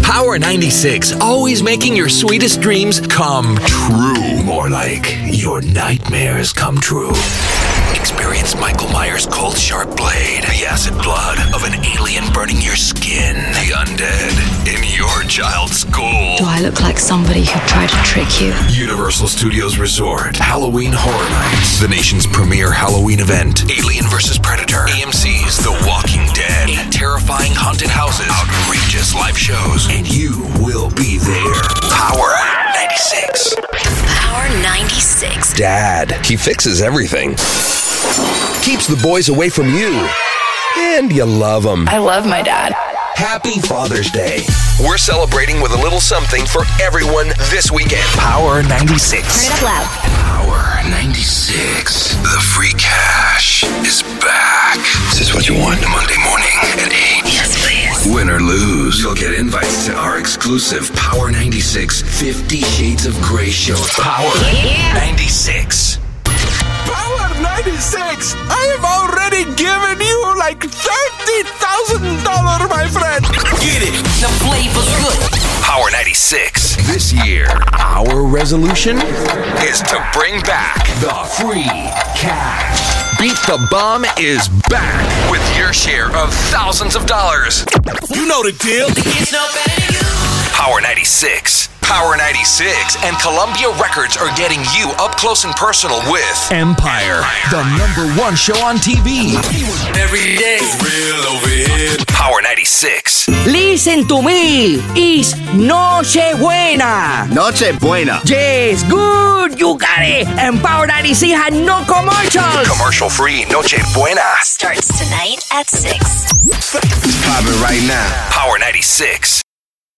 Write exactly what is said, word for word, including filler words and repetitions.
Power ninety-six, always making your sweetest dreams come true. More like your nightmares come true. Experience Michael Myers' cold, sharp blade, the acid blood of an alien burning your skin, the undead in your child's school. Do I look like somebody who tried to trick you? Universal Studios Resort, Halloween Horror Nights, the nation's premier Halloween event. Alien versus Predator, A M C's The Walking Dead, eight terrifying haunted houses, outrageous live shows, and you will be there. Power ninety-six. Power ninety-six. Dad, he fixes everything. Keeps the boys away from you. And you love him. I love my dad. Happy Father's Day. We're celebrating with a little something for everyone this weekend. Power ninety-six. Turn it up loud. Power ninety-six. The free cash is back. This is what you want Monday morning at eight. Yes, please. Win or lose, you'll get invites to our exclusive Power ninety-six Fifty Shades of Grey show. Power Yeah. ninety-six. Power ninety-six! I have already given you like thirty thousand dollars, my friend! Get it! The flavor's good. Power ninety-six. This year, our resolution is to bring back the free cash. Beat the Bum is back with your share of thousands of dollars. You know the deal. It's no better than you. Power ninety-six. Power ninety-six and Columbia Records are getting you up close and personal with Empire, the number one show on T V. Every day is real over here. Power ninety-six. Listen to me. It's Nochebuena. Nochebuena. Yes, good. You got it. And Power ninety-six had no commercials. Commercial free Noche Buena. Starts tonight at six. It's popping right now. Power ninety-six.